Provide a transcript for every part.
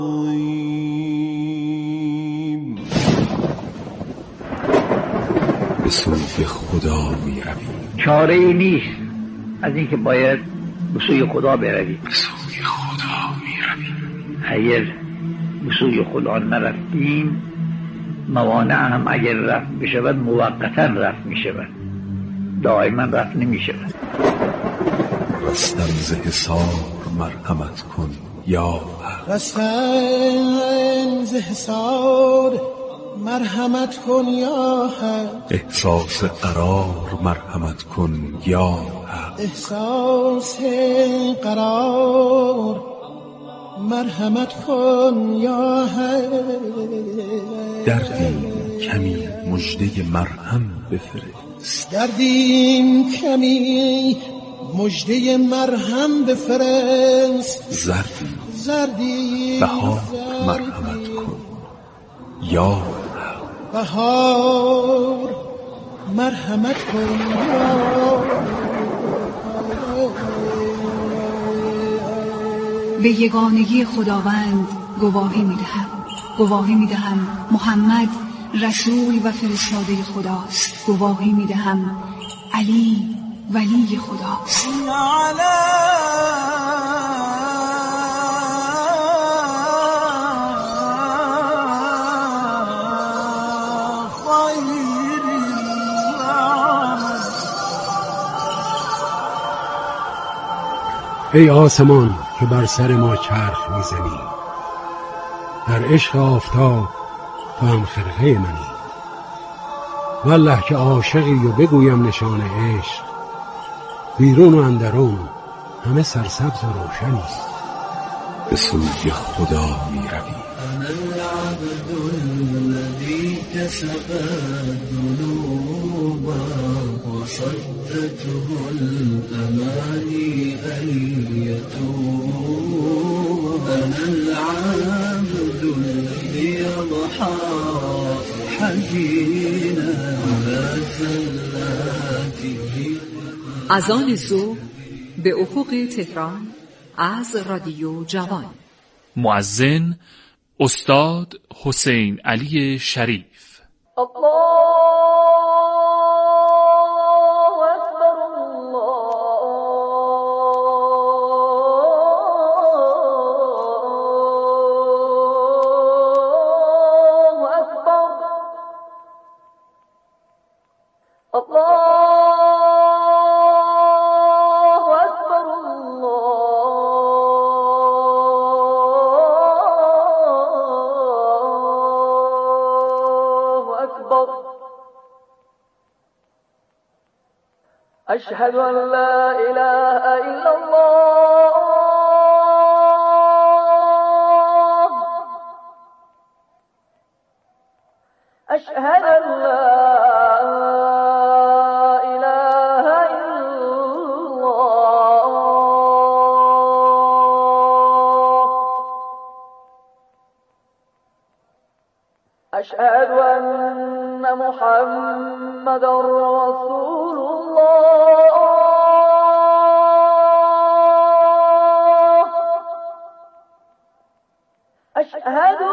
به سوی خدا می رویم. چاره ای نیست از اینکه باید به سوی خدا برویم. به سوی خدا می رویم. اگر به سوی خدا نرفتیم، موانع هم اگر رفت بشود موقتا رفت می شود، دائما رفت نمی شود. رستم ز حصار مرحمت کن یا حق. رستم ز حصار مرحمت کن یا حق. احساس قرار مرحمت کن یا حق. احساس قرار مرحمت کن یا حق. دردیم کمی مژده مرهم بفرست. دردیم کمی مژده مرهم بفرست. زردی بهار مرحمت کن یا حق. بهار مرحمت کن یا به یگانگی خداوند گواهی می‌دهم محمد رسول و فرستاده خداست. گواهی می‌دهم علی ولی خداست. ای آسمان که بر سر ما چرخ میزنی، در عشق آفتاب تو هم خرقه منی. والله که عاشقی و بگویم نشان عشق، بیرون و اندرون همه سرسبز و روشنی. به سوی خدا می رویم. أنا العبد الذي كسب الذنوب وصدته الأماني أن يتوب. أنا العبد الذي يضحى حزينا على زلاته. از آن صبح به افق تهران از رادیو جوان. مؤذن استاد حسین علی شریف. أشهد أن لا إله إلا الله. أشهد أن لا إله إلا الله. أشهد أن محمد رسول الله. أشهد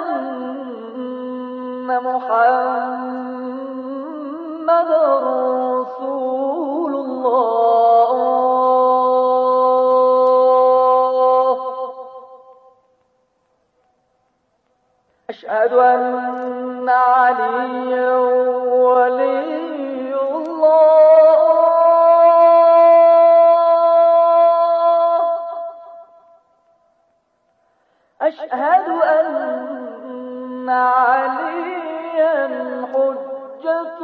أن محمد رسول الله. أشهد أن عليا ولي الله. أشهد أن عليا حجة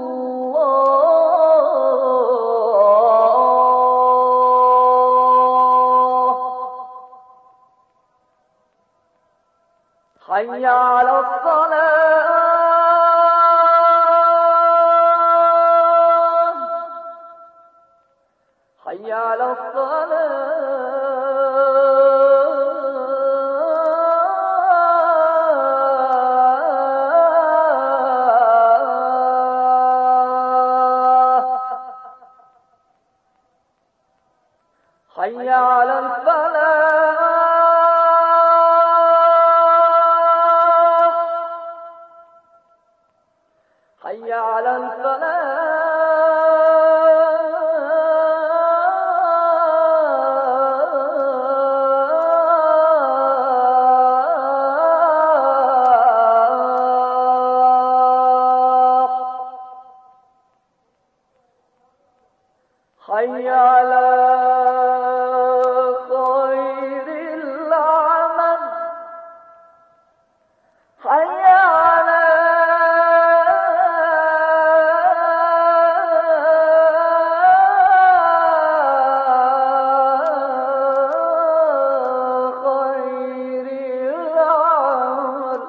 الله. حي على الصلاة. حي على الصلاة. حي على الفلاح. حي على الفلاح حي على خير العمل حي على خير العمل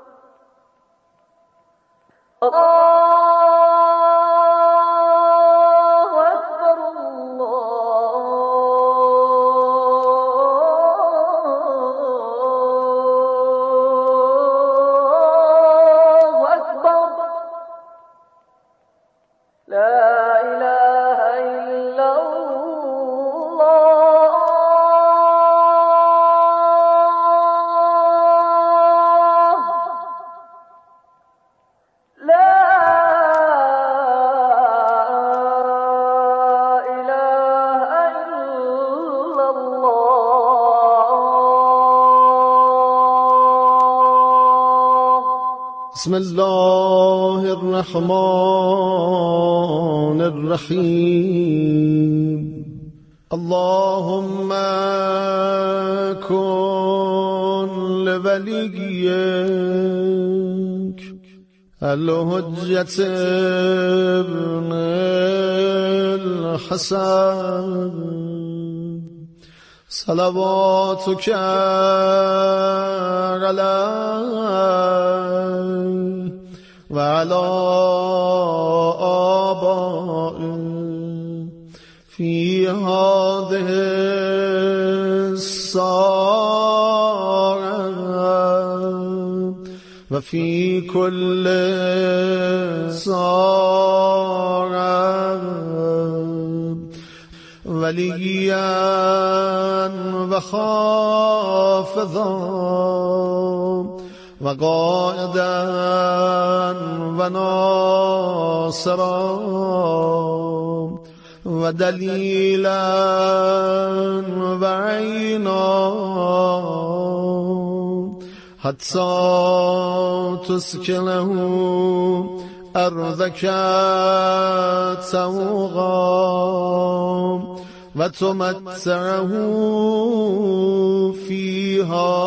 بسم الله الرحمن الرحيم اللهم كن لوليك الحجة ابن الحسن صلواتك عليه وعلى آبائه في هذه الساعة وفي كل ساعة وليا وخافضا وقائدا وناصرا ودليلا وعينا حتى تسكنه أرضك سوغا وتمتعه فيها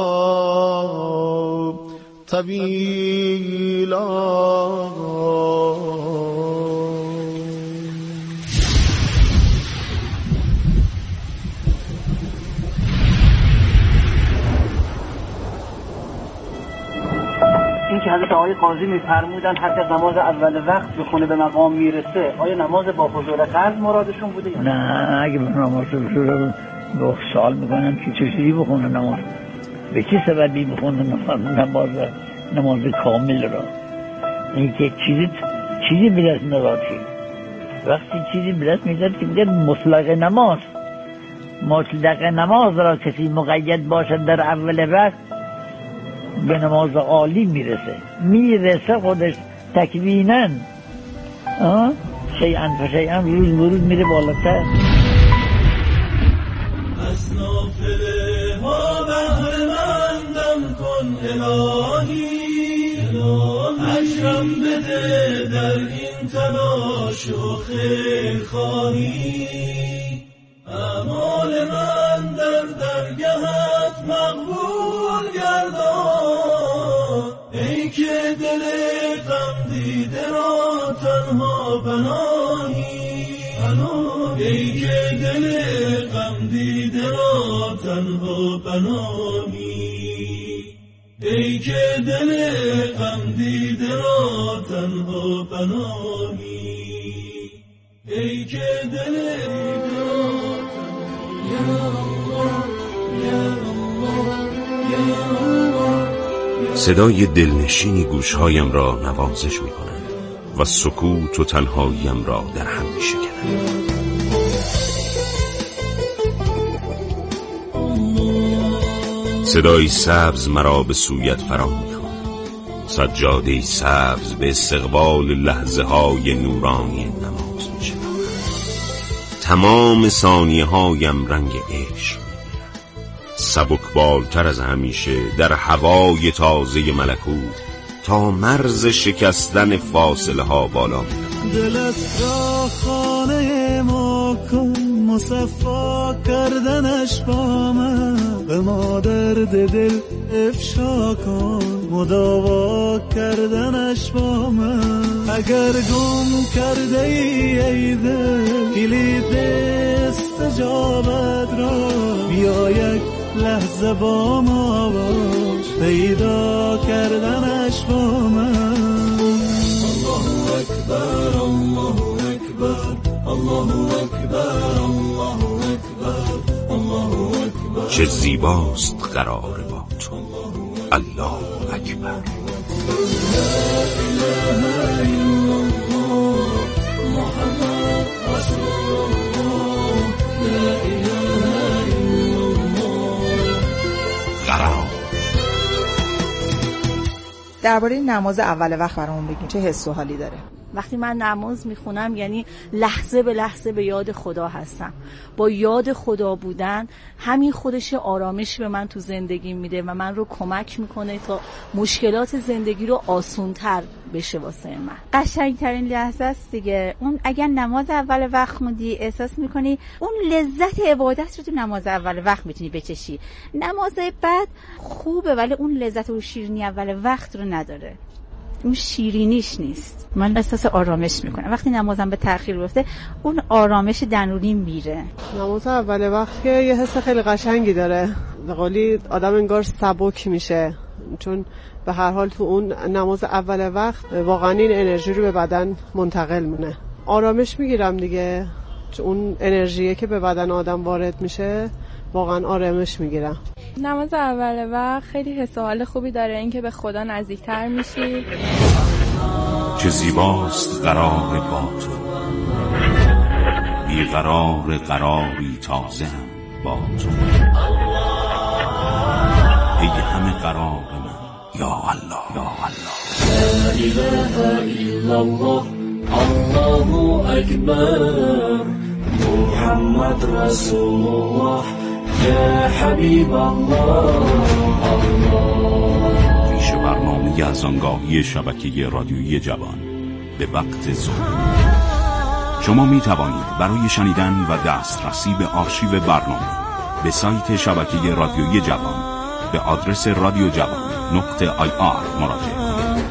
طويلا. این که حضرت آقای قاضی می‌فرمودن حتی نماز اول وقت بخونه به مقام میرسه، آیا نماز با حضور قلب مرادشون بوده یا نه؟ اگه نماز حضور رو سوال میکنن که چه چیزی بخونه نماز، به چه سببی بخونه نماز کامل را؟ این که چیزی به دست نداشتی. وقتی چیزی به دست میداد که میگه مطلق نماز را کسی مقید باشد در اول وقت به نماز عالی میرسه خودش تکویناً، شیئن فشیئن، روز برود میره بالاتر. از نافله ها بهرمندم کن الهی، اجرم بده در این تلاش و خیر خواهی، اعمال من در درگهت مقبول گردان، ای که دل غم دیده را تنها پناهی، ای که دل غم دیده را تنها پناهی، ای که دل غم دیده را تنها پناهی، ای که دل صدای دلنشینی گوشهایم را نوازش می کند و سکوت و تنهاییم را در هم می شکند. صدای سبز مرا به سویت فرا می خواند، سجاده سبز به استقبال لحظه های نورانی نماز می شود. تمام ثانیه هایم رنگ عشق می گیرد. سبکبالتر از همیشه در هوای تازه ملکوت تا مرز شکستن فاصله ها بالا می رود. دلت را خانه ما کن، مصفا کردنش با من، به ما درد دل افشا کن، مداوا کردنش با من. اگر گم کرده ای دل کلید استجابت را، بیا یک لحظه با ما باش، پیدا کردنش با من. الله اکبر الله اکبر الله اکبر الله اکبر الله اکبر. چه زیباست قرار با تو، الله اکبر. لا اله الا الله محمد رسول الله، لا اله الا الله. قرار. درباره نماز اول وقت برامون بگین، چه حس و حالی داره؟ وقتی من نماز میخونم یعنی لحظه به لحظه به یاد خدا هستم. با یاد خدا بودن همین خودش آرامش به من تو زندگی میده و من رو کمک میکنه تا مشکلات زندگی رو آسونتر بشه واسه من. قشنگترین لحظه است دیگه. اون اگر نماز اول وقت خوندی احساس میکنی اون لذت عبادت رو تو نماز اول وقت میتونی بچشی. نماز بعد خوبه ولی اون لذت و شیرینی اول وقت رو نداره. اون شیرینیش نیست. من احساس آرامش میکنم وقتی نمازم به تأخیر بیفته، اون آرامش درونی میره. نماز اول وقت که یه حس خیلی قشنگی داره، به قولی آدم انگار سبک میشه، چون به هر حال تو اون نماز اول وقت واقعا این انرژی رو به بدن منتقل مونه. آرامش میگیرم دیگه، چون اون انرژیه که به بدن آدم وارد میشه واقعا آرامش میگیرم. نماز اول وقت خیلی حس و حال خوبی داره، اینکه به خدا نزدیکتر میشی. چه زیباست قرار با تو، بیقرار قراری تازه هم با تو، ای همه قرار من یا الله یا الله. لا اله الا الله الله اکبر محمد رسول الله یا حبیب الله الله. پیش برنامه از آنگاهی شبکه رادیویی جوان به وقت ظهر. شما می توانید برای شنیدن و دسترسی به آرشیو برنامه به سایت شبکه رادیویی جوان به آدرس radiojavan.ir مراجعه کنید.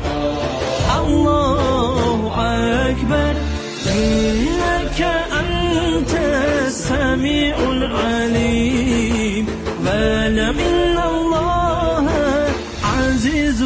الله اکبر انک انت السمیع العلیم ولم ان الله عزیز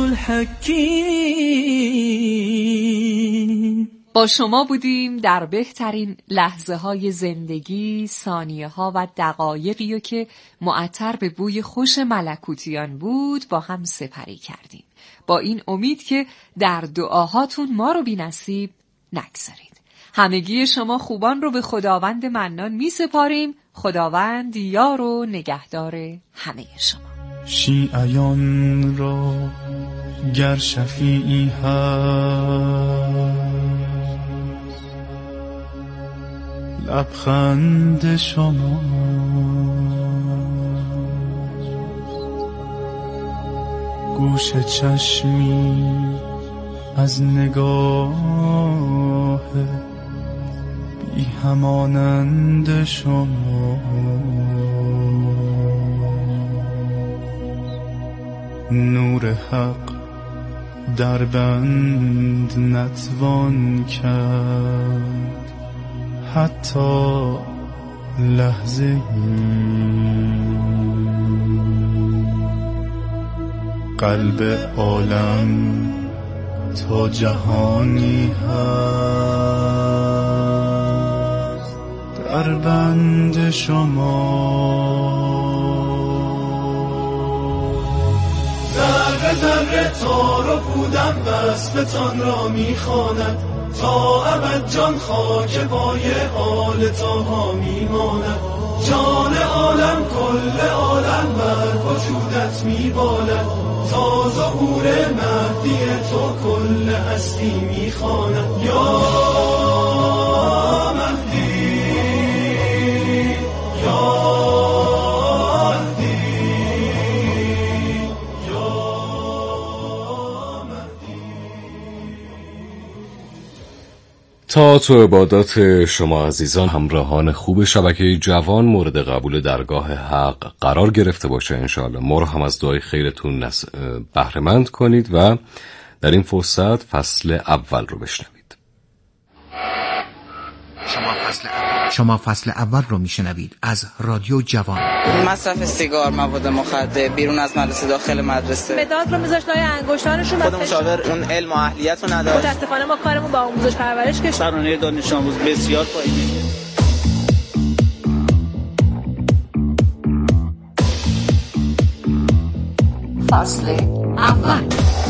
الحکیم. با شما بودیم در بهترین لحظه های زندگی، ثانیه ها و دقایقی که معطر به بوی خوش ملکوتیان بود با هم سپری کردیم، با این امید که در دعاهاتون ما رو بی نصیب نگذارید. همگی شما خوبان رو به خداوند منان می سپاریم. خداوند یار و نگهدار همه شما. شیعیان را گر شفیعی هست، لبخند شما گوش چشمی از نگاه بی همانند شما، نور حق در بند نتوان کرد حتی لحظه قلب عالم تا جهانی هست در بند شما. ذره ذره تار و پودم وصفتان را میخواند، تا ابد جان خاک پای آل طاها میماند. جان عالم کل عالم بر وجودت میبالد، تا ظهور مهدی تو کل هستی میخواند یا مهدی یا تا تو عبادات شما عزیزان همراهان خوب شبکه جوان مورد قبول درگاه حق قرار گرفته باشه انشاءالله. ما رو هم از دعای خیرتون بهره‌مند کنید و در این فرصت فصل اول رو بشنوید. شما فصل اول رو میشنوید از رادیو جوان. مصرف سیگار، مواد مخدر بیرون از مدرسه، داخل مدرسه، مداد رو میذاشت لای انگشتانشون. خود مشاور اون علم و اهلیت رو نداشت. متاسفانه ما کارمون با آموزش پرورش که سرانه دانش آموز بسیار پایینه. فصل اول.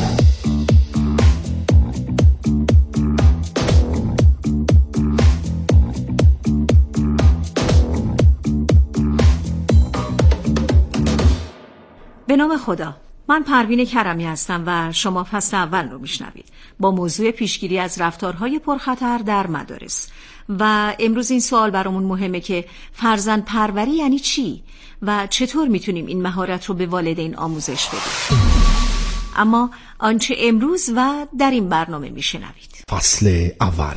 به نام خدا، من پروین کرمی هستم و شما فصل اول رو میشنوید با موضوع پیشگیری از رفتارهای پرخطر در مدارس. و امروز این سوال برامون مهمه که فرزند پروری یعنی چی و چطور میتونیم این مهارت رو به والدین آموزش بدیم. اما آنچه امروز و در این برنامه میشنوید. فصل اول.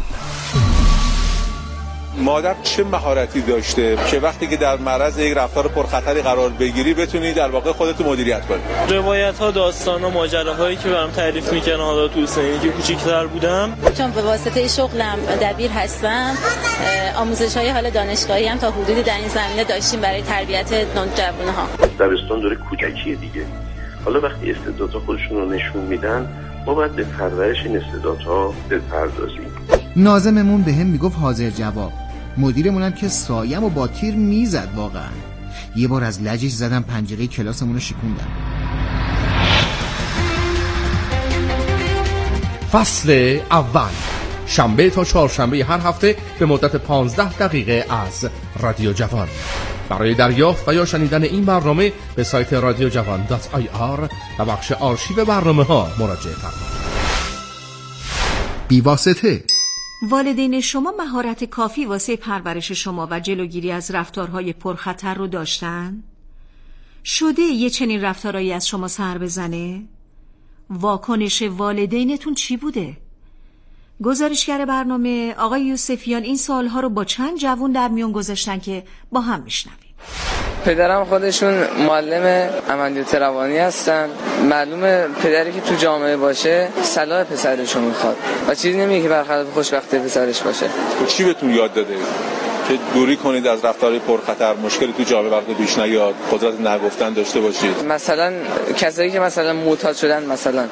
مادر چه مهارتی داشته که وقتی که در معرض یک رفتار پرخطری قرار بگیری بتونی در واقع خودت مدیریت کنی؟ روایت‌ها، داستان‌ها، ماجراهایی که برام تعریف می‌کردن حالا تو سنی که کوچیک‌تر بودم، چون به واسطه شغلم دبیر هستم، آموزش‌های حال دانشگاهی هم تا حدودی در این زمینه داشتیم برای تربیت نوجوان‌ها. دبستان دوره کودکی دیگه. حالا وقتی استعدادها خودشون رو نشون میدن، ما باید به پرورش این استعدادها بپردازیم. ناظممون بهم میگفت حاضر جواب. مدیرمونم که سایم و با تیر میزد. واقعا یه بار از لجش زدم پنجره کلاسمون رو شکوندم. فصل اول، شنبه تا چهارشنبه هر هفته به مدت 15 دقیقه از رادیو جوان. برای دریافت و یا شنیدن این برنامه به سایت radiojavaan.ir و بخش آرشیو برنامه‌ها مراجعه فرمایید. بی‌واسطه. والدین شما مهارت کافی واسه پرورش شما و جلوگیری از رفتارهای پرخطر رو داشتن؟ شده یه چنین رفتارهایی از شما سر بزنه؟ واکنش والدینتون چی بوده؟ گزارشگر برنامه آقای یوسفیان این سوالها رو با چند جوون در میون گذاشتن که با هم میشنویم. پدرم خودشون معلم عملیات روانی هستن. معلومه پدری که تو جامعه باشه صلاح پسرشون میخواد و چیزی نمیگه که برخلاف خوشبختی پسرش باشه. چی بهتون یاد داده که دوری کنید از رفتار پرخطر، مشکلی تو جامعه براتون پیش نیاد، قدرت نگفتن داشته باشید؟ مثلا کسایی که مثلا معتاد شدن، مثلا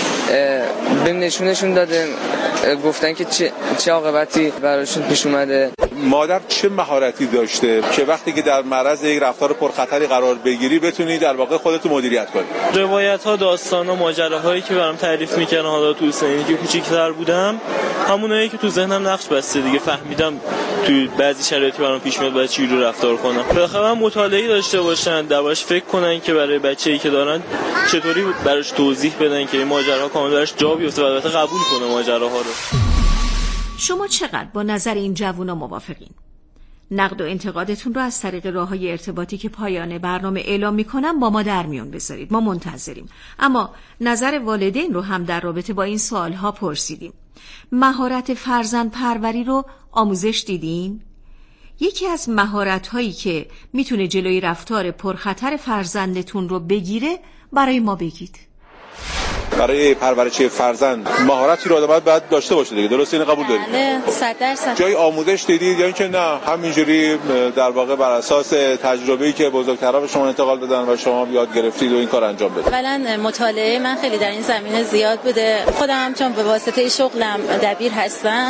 به نشونشون داده، گفتن که چه عاقبتی براشون پیش اومده. مادر چه مهارتی داشته که وقتی که در معرض یک رفتار پرخطری قرار بگیری بتونی در واقع خودت مدیریت کنی؟ روایت‌ها، داستان‌ها، ماجراهایی که برام تعریف می‌کردن حالا تو سنی که کوچیک‌تر بودم، همونایی که تو ذهنم نقش بسته دیگه. فهمیدم تو بعضی شرایطی برام پیش میاد باید چجوری رفتار کنم. بالاخره مطالعه داشته باشن، دربارش فکر کنن که برای بچه‌ای که دارن چطوری براش توضیح بدن که این ماجرا کامل براش جا بیفته و البته قبول کنه ماجراها رو. شما چقدر با نظر این جوونا موافقین؟ نقد و انتقادتون رو از طریق راه‌های ارتباطی که پایان برنامه اعلام می‌کنم با ما در میون بذارید. ما منتظریم. اما نظر والدین رو هم در رابطه با این سوال‌ها پرسیدیم. مهارت فرزند پروری رو آموزش دیدین؟ یکی از مهارت‌هایی که میتونه جلوی رفتار پرخطر فرزندتون رو بگیره برای ما بگید. برای پرورش فرزند مهارتی رو آدم باید داشته باشه دیگه. درست اینو قبول دارید؟ بله 100%. جای آموزش دیدید یا اینکه نه همینجوری در واقع بر اساس تجربه‌ای که بزرگترها به شما انتقال دادن و شما یاد گرفتید و این کار انجام بدید؟ اولا مطالعه من خیلی در این زمینه زیاد بوده. خودم هم چون به واسطه شغلم دبیر هستم،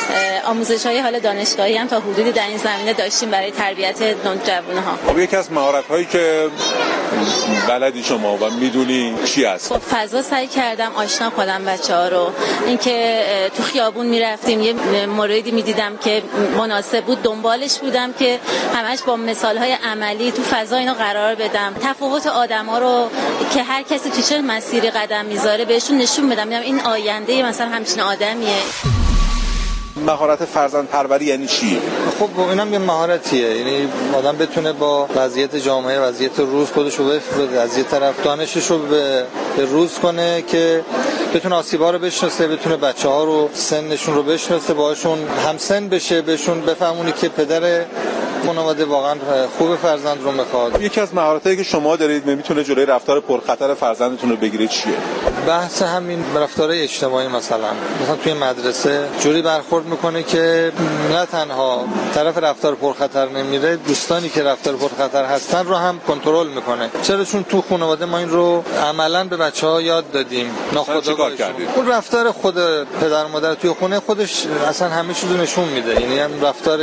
آموزش‌های حال دانشگاهی هم تا حدودی در این زمینه داشتیم برای تربیت نوجوان‌ها. خب یکی از مهارت‌هایی که بلدی شما و میدونی چی است؟ خب فضا سعی کردم آشنا کنم بچه‌ها رو. اینکه تو خیابون میرفتیم یه موردی میدیدم که مناسب بود دنبالش بودم که همش با مثال‌های عملی تو فضا اینو قرار بدم. تفاوت آدم‌ها رو که هر کسی تو چه مسیری قدم میذاره بهشون نشون بدم. این آینده مثلا همچین آدمیه. مهارت فرزند پروری یعنی چی؟ خب اینم یه مهارتیه، یعنی آدم بتونه با وضعیت جامعه، وضعیت روز خودش رو بده، از یه طرف دانشش رو به روز کنه که بتونه آسیب‌ها رو بشناسه، بتونه بچه‌ها رو سنشون رو بشناسه، باهاشون همسن بشه، بهشون بفهمونی که پدر خانواده واقعا خوب فرزند رو میخواد. یکی از مهارتایی که شما دارید میتونه جلوی رفتار پرخطر فرزندتون رو بگیره چیه؟ بحث همین رفتارهای اجتماعی، مثلا توی مدرسه جوری برخورد میکنه که نه تنها طرف رفتار پرخطر نمیره، دوستانی که رفتار پرخطر هستن رو هم کنترل میکنه. چرا؟ چون تو خانواده ما این رو عملاً به بچه‌ها یاد دادیم. چیکار کردید؟ اون رفتار خود پدر مادر توی خونه خودش اصلا همه چیزو نشون میده. یعنی هم رفتار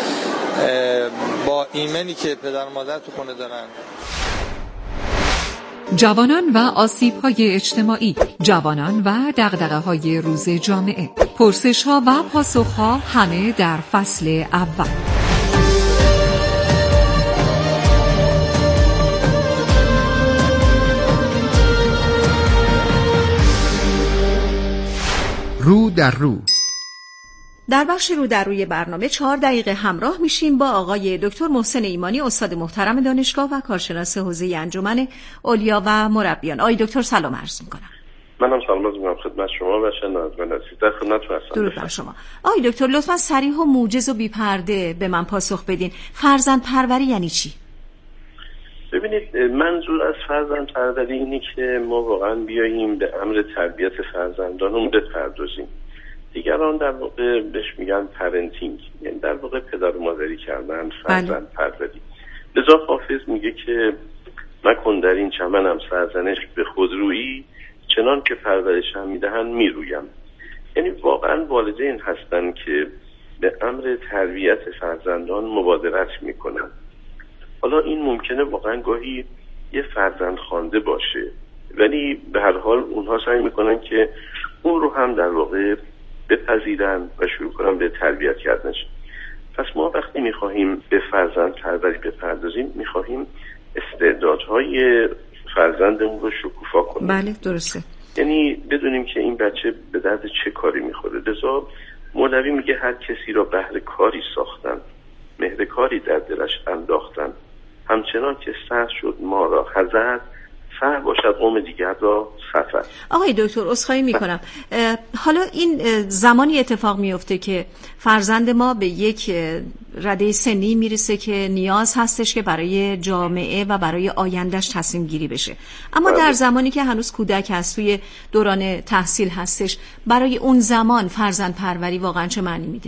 با ایمنی که پدر مادر تو خونه دارن. جوانان و آسیب‌های اجتماعی، جوانان و دغدغه‌های روز جامعه، پرسش‌ها و پاسخ‌ها همه در فصل اول. رو در رو. در بخش رو در روی برنامه 4 دقیقه همراه میشیم با آقای دکتر محسن ایمانی، استاد محترم دانشگاه و کارشناس حوزه انجمن علیا و مربیان. آقای دکتر سلام عرض میکنم. منم سلام عرض میکنم خدمت شما و شنوندگان عزیز. در خدمتتون هستم. درود بر شما. آقای دکتر لطفا صریح و موجز و بی پرده به من پاسخ بدین. فرزند پروری یعنی چی؟ ببینید، منظور از فرزند پروری اینه که ما واقعا بیاییم به امر تربیت فرزندانمون بپردازیم. دیگران در واقع بهش میگن پرنتینگ، یعنی در واقع پدر و مادری کردن فرزند پروری. لذا حافظ میگه که مکن در این چمنم سرزنش به خودرویی، چنان که پرورشم میدهن میرویم. یعنی واقعا والدین هستن که به امر تربیت فرزندان مبادرت میکنن. حالا این ممکنه واقعا گاهی یه فرزند خوانده باشه، ولی به هر حال اونها سعی میکنن که اون رو هم در واقع بپذیرن و شروع کنن به تربیت کردنش. پس ما وقتی میخواهیم به فرزند پروری بپردازیم، میخواهیم استعدادهای فرزندمون رو شکوفا کنیم. بله درسته. یعنی بدونیم که این بچه به درد چه کاری میخوره. لذا مولوی میگه هر کسی را بهر کاری ساختن، مهر کاری در دلش انداختن، همچنان که سر شد ما را حذر، فر باشد قوم دیگر را سفر. آقای دکتر عذرخواهی میکنم، حالا این زمانی اتفاق میفته که فرزند ما به یک رده سنی میرسه که نیاز هستش که برای جامعه و برای آیندهش تصمیم گیری بشه، اما در زمانی که هنوز کودک هست، توی دوران تحصیل هستش، برای اون زمان فرزند پروری واقعا چه معنی میده؟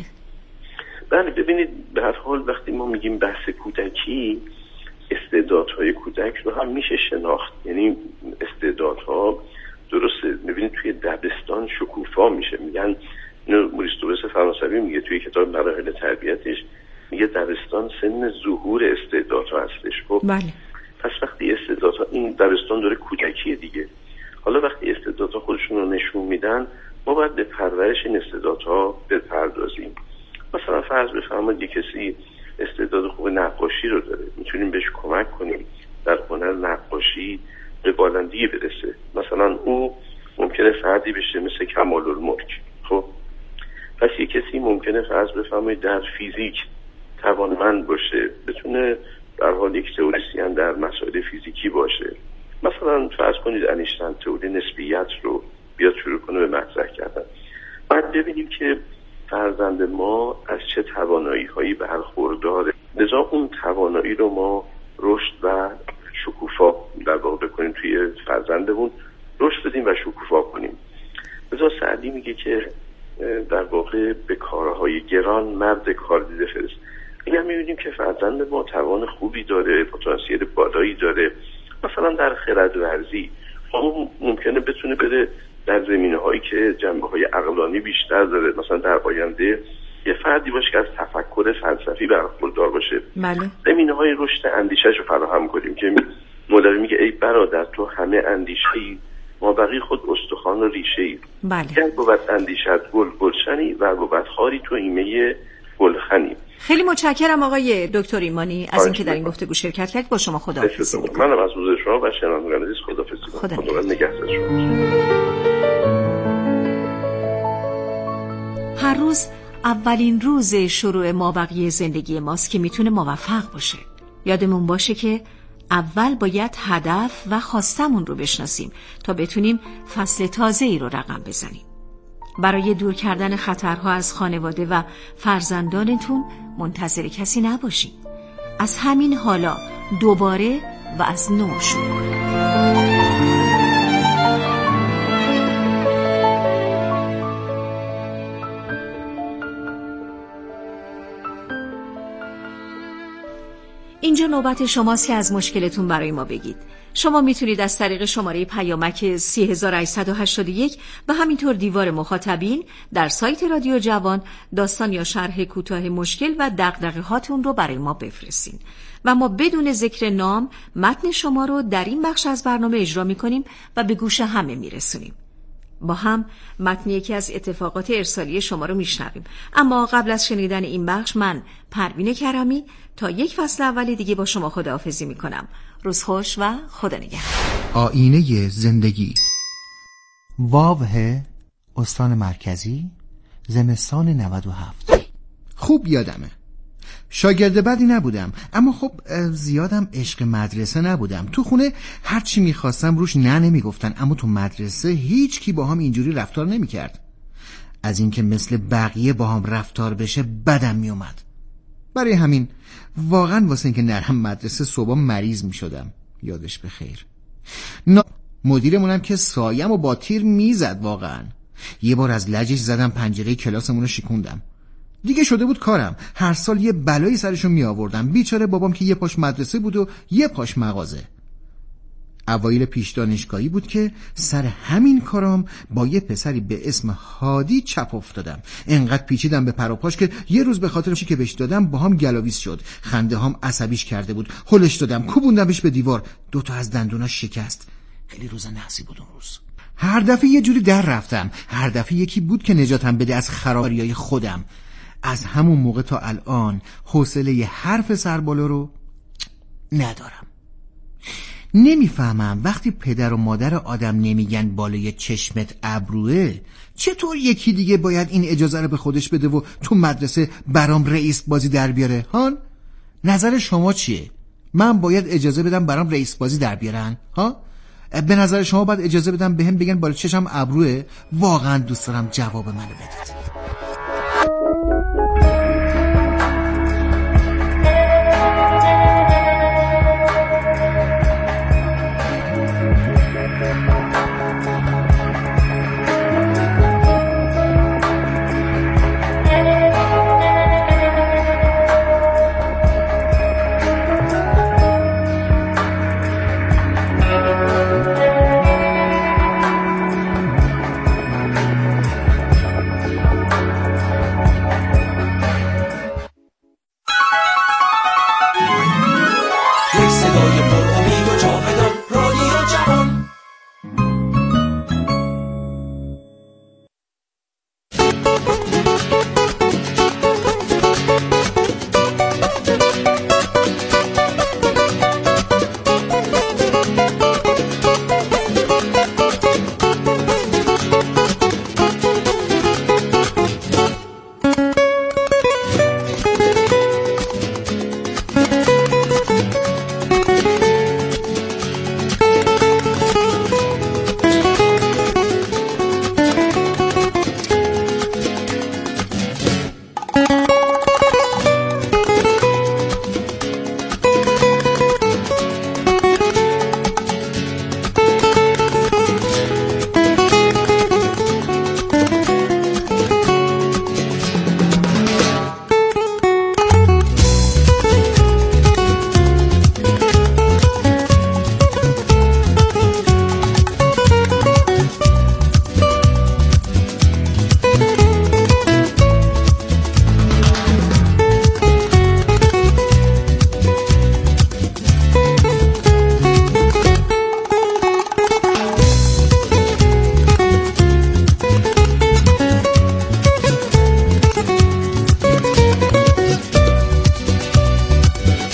بله ببینید، به هر حال وقتی ما میگیم بحث کودکی، استعدادهای کودک رو هم میشه شناخت. یعنی استعدادها درسته، ببینید توی دبستان شکوفا میشه. میگن موریستوس فرانسوی میگه توی کتاب مراحل تربیتش، میگه دبستان سن ظهور استعدادها هستش. خب بله. پس وقتی استعدادها، این دبستان دوره کودکی دیگه، حالا وقتی استعدادها خودشون رو نشون میدن، ما باید به پرورش این استعدادها بپردازیم. مثلا فرض بفرمایید یک کسی استعداد خوب نقاشی رو داره، میتونیم بهش کمک کنیم در هنر نقاشی به بالندی برسه. مثلا او ممکنه فردی بشه مثل کمال الملک. خب پس یک کسی ممکنه فرض بفرمایید در فیزیک توانمند باشه، بتونه در حال یک تئوریسین در مسائل فیزیکی باشه. مثلا فرض کنید انیشتین تئوری نسبیت رو بیاد شروع کنه به مطرح کردن. بعد ببینیم که فرزند ما از چه توانایی هایی برخورداره، لذا اون توانایی رو ما رشد و شکوفا در واقع بکنیم، توی فرزندمون رشد بدیم و شکوفا کنیم. لذا سعدی میگه که در واقع به کارهای گران مرد کار دیده فرست. اگر میبینیم که فرزند ما توان خوبی داره، پتانسیل بالایی داره، مثلا در خرد ورزی، اون ممکنه بتونه بره در زمینه هایی که جنبه های عقلانی بیشتر داره، مثلا در آینده فردی باشه که از تفکر فلسفی برخوردار باشه، بله. زمینه‌های رشد اندیشه‌شو فراهم کنیم که مولوی میگه ای برادر تو همه اندیشه‌ای، ما بقی خود استخوان و ریشه‌ای. بله. گر بود اندیشت گل گلشنی و بود خاری تو ایمه گلخنی. خیلی متشکرم آقای دکتر ایمانی از اینکه در این گفتگو شرکت کردید. با شما خداحافظی می‌کنم. منم از حضور شما و شنوندگان عزیز خداحافظی می‌کنم. خدا نگهدار شما. هر روز اولین روز شروع مابقی زندگی ماست که میتونه موفق باشه. یادمون باشه که اول باید هدف و خواستمون رو بشناسیم تا بتونیم فصل تازه‌ای رو رقم بزنیم. برای دور کردن خطرها از خانواده و فرزندانتون منتظر کسی نباشید. از همین حالا دوباره و از نو شروع کنید. اینجا نوبت شماست که از مشکلتون برای ما بگید. شما میتونید از طریق شماره پیامک 3881 و همینطور دیوار مخاطبین در سایت رادیو جوان داستان یا شرح کوتاه مشکل و دغدغه هاتون رو برای ما بفرستین و ما بدون ذکر نام متن شما رو در این بخش از برنامه اجرا میکنیم و به گوش همه میرسونیم. با هم متن یکی از اتفاقات ارسالی شما رو میشنویم. اما قبل از شنیدن این بخش من پروین کرمی تا یک فصل اولی دیگه با شما خداحافظی میکنم. روز خوش و خدا نگهدار. آینه زندگی. واوه استان مرکزی، زمستان 97. خوب یادمه شاگرد بدی نبودم، اما خب زیادم عشق مدرسه نبودم. تو خونه هر چی میخواستم روش نه نمیگفتن، اما تو مدرسه هیچ کی با هم اینجوری رفتار نمیکرد. از اینکه مثل بقیه با هم رفتار بشه بدم میومد. برای همین واقعا واسه اینکه نرم مدرسه صبح مریض میشدم. یادش بخیر. مدیرمونم که سایم و با تیر میزد. واقعا یه بار از لجش زدم پنجره کلاسمون رو شکوندم. دیگه شده بود کارم. هر سال یه بلایی سرشون می آوردم. بیچاره بابام که یه پاش مدرسه بود و یه پاش مغازه. اوایل پیش دانشگاهی بود که سر همین کارام با یه پسری به اسم هادی چپ افتادم. انقدر پیچیدم به پر و پاش که یه روز به خاطر چی که بهش دادم با هم گلاویز شد. خنده هام عصبیش کرده بود. هلش دادم، کوبوندمش به دیوار. 2 تا از دندوناش شکست. خیلی روز نحسی بود اون روز. هر دفعه یه جوری در رفتم. هر دفعه یکی بود که نجاتم بده از خرابیای خودم. از همون موقع تا الان حوصله ی حرف سربالا رو ندارم. نمیفهمم وقتی پدر و مادر آدم نمیگن بالای چشمت ابروه، چطور یکی دیگه باید این اجازه رو به خودش بده و تو مدرسه برام رئیس بازی در بیاره؟ هان؟ نظر شما چیه؟ من باید اجازه بدم برام رئیس بازی در بیارن؟ ها؟ به نظر شما باید اجازه بدم بهم بگن بالای چشم ابروه؟ واقعا دوست دارم جواب منو بدید.